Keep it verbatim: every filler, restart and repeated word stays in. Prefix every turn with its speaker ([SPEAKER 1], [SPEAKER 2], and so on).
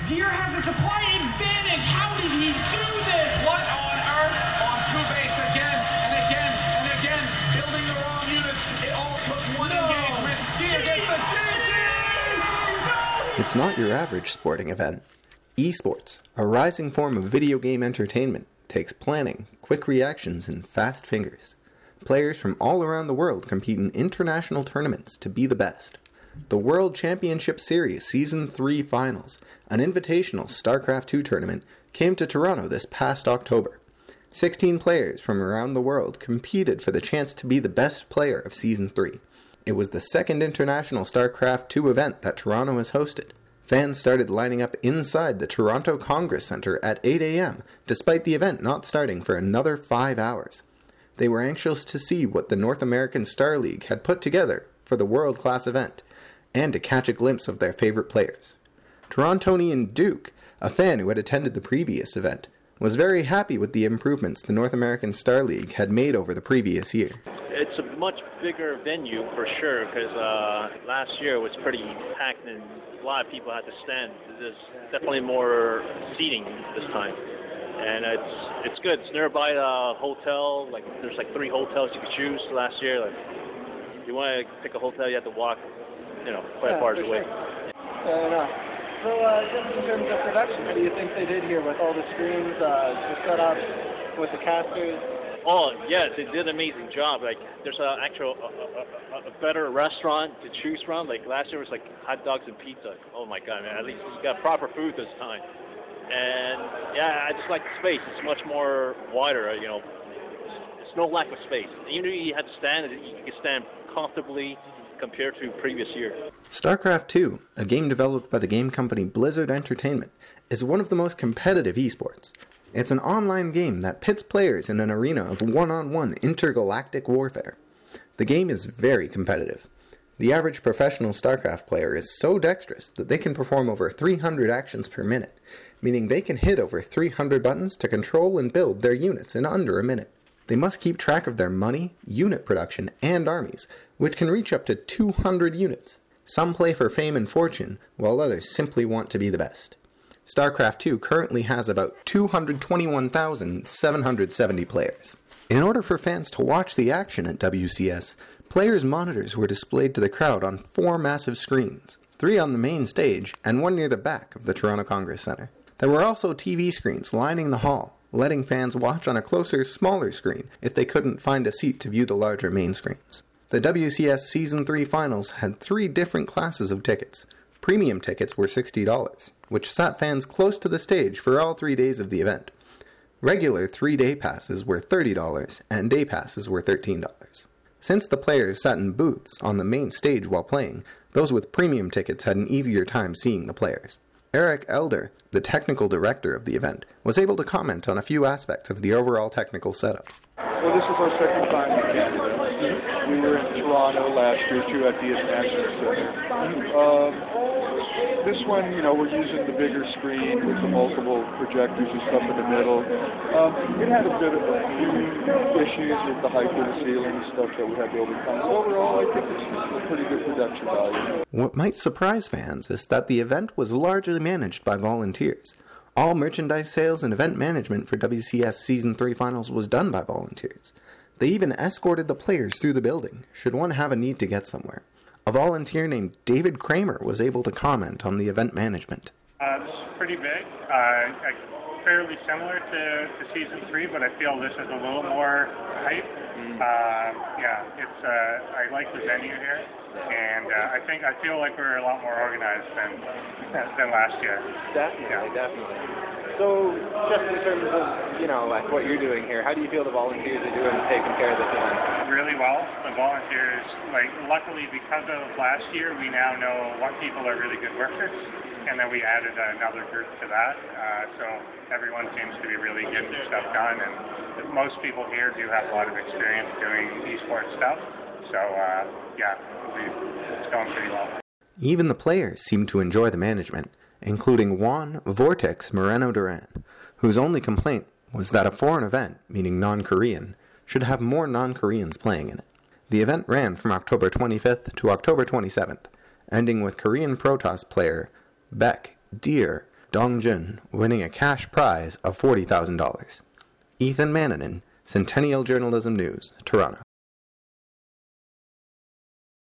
[SPEAKER 1] Deer has a supply advantage. How did he do this?
[SPEAKER 2] What on earth? On two base again and again and again. Building the wrong units. It all took one no. engagement. Deer gets the G G! No!
[SPEAKER 3] It's not your average sporting event. Esports, a rising form of video game entertainment, takes planning, quick reactions, and fast fingers. Players from all around the world compete in international tournaments to be the best. The World Championship Series Season three Finals, an invitational StarCraft two tournament, came to Toronto this past October. sixteen players from around the world competed for the chance to be the best player of Season three. It was the second international StarCraft two event that Toronto has hosted. Fans started lining up inside the Toronto Congress Centre at eight a.m., despite the event not starting for another five hours. They were anxious to see what the North American Star League had put together for the world-class event, and to catch a glimpse of their favorite players. Torontonian Duke, a fan who had attended the previous event, was very happy with the improvements the North American Star League had made over the previous year.
[SPEAKER 4] It's a much bigger venue for sure, because uh, last year was pretty packed and a lot of people had to stand. There's definitely more seating this time. And it's it's good. It's nearby the hotel. Like there's like three hotels you could choose. Last year, like if you want to pick a hotel, you have to walk, you know, quite
[SPEAKER 5] yeah,
[SPEAKER 4] far away.
[SPEAKER 5] Sure. Fair enough. So uh, just in terms of production, what do you think they did here with all the screens, uh, the setup, with the casters?
[SPEAKER 4] Oh yeah, they did an amazing job. Like there's an actual a, a, a better restaurant to choose from. Like last year was like hot dogs and pizza. Oh my god, man! At least you got proper food this time. And yeah, I just like the space. It's much more wider, you know. There's no lack of space. Even if you had to stand, you could stand comfortably compared to previous year.
[SPEAKER 3] StarCraft two, a game developed by the game company Blizzard Entertainment, is one of the most competitive esports. It's an online game that pits players in an arena of one-on-one intergalactic warfare. The game is very competitive. The average professional StarCraft player is so dexterous that they can perform over three hundred actions per minute, meaning they can hit over three hundred buttons to control and build their units in under a minute. They must keep track of their money, unit production, and armies, which can reach up to two hundred units. Some play for fame and fortune, while others simply want to be the best. StarCraft two currently has about two hundred twenty-one thousand seven hundred seventy players. In order for fans to watch the action at W C S, players' monitors were displayed to the crowd on four massive screens, three on the main stage and one near the back of the Toronto Congress Centre. There were also T V screens lining the hall, letting fans watch on a closer, smaller screen if they couldn't find a seat to view the larger main screens. The W C S Season three Finals had three different classes of tickets. Premium tickets were sixty dollars, which sat fans close to the stage for all three days of the event. Regular three-day passes were thirty dollars, and day passes were thirteen dollars. Since the players sat in booths on the main stage while playing, those with premium tickets had an easier time seeing the players. Eric Elder, the technical director of the event, was able to comment on a few aspects of the overall technical setup.
[SPEAKER 6] Well, this is our second time in Canada. We were in Toronto last year, too, at the International Center. Um, this one, you know, we're using the bigger screen with the multiple projectors and stuff in the middle. Um, it had a bit of a few issues with the height of the ceiling and stuff that we had to overcome. So overall, I think it's a pretty good production value.
[SPEAKER 3] What might surprise fans is that the event was largely managed by volunteers. All merchandise sales and event management for W C S Season three Finals was done by volunteers. They even escorted the players through the building, should one have a need to get somewhere. A volunteer named David Kramer was able to comment on the event management.
[SPEAKER 7] Uh, it's pretty big, uh, fairly similar to, to Season three, but I feel this is a little more hype. Mm. Uh, yeah, it's. Uh, I like the venue here, and uh, I think I feel like we're a lot more organized than than last year.
[SPEAKER 5] Definitely,
[SPEAKER 7] yeah.
[SPEAKER 5] definitely. So, just in terms of, you know, like what you're doing here, how do you feel the volunteers are doing taking care of this event?
[SPEAKER 7] Really well. The volunteers, like, luckily because of last year, we now know what people are really good workers, and then we added another group to that. Uh, so everyone seems to be really getting stuff done, and most people here do have a lot of experience doing esports stuff. So, uh, yeah, we, it's going pretty well.
[SPEAKER 3] Even the players seemed to enjoy the management, including Juan Vortex Moreno Duran, whose only complaint was that a foreign event, meaning non-Korean, should have more non-Koreans playing in it. The event ran from October twenty-fifth to October twenty-seventh, ending with Korean Protoss player Beck Deer Dong Jun, winning a cash prize of forty thousand dollars. Ethan Mannanen, Centennial Journalism News, Toronto.